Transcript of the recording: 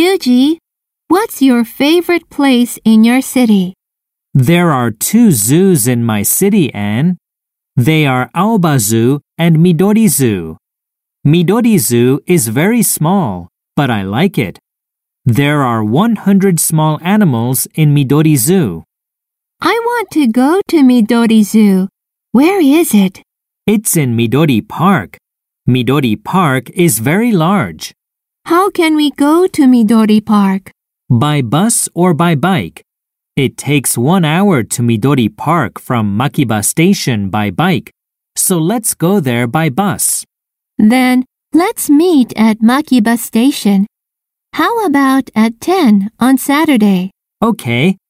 Yuji, what's your favorite place in your city? There are 2 zoos in my city, Anne. They are Aoba Zoo and Midori Zoo. Midori Zoo is very small, but I like it. There are 100 small animals in Midori Zoo. I want to go to Midori Zoo. Where is it? It's in Midori Park. Midori Park is very large. How can we go to Midori Park? By bus or by bike. It takes 1 hour to Midori Park from Makiba Station by bike, so let's go there by bus. Then let's meet at Makiba Station. How about at 10 on Saturday? Okay,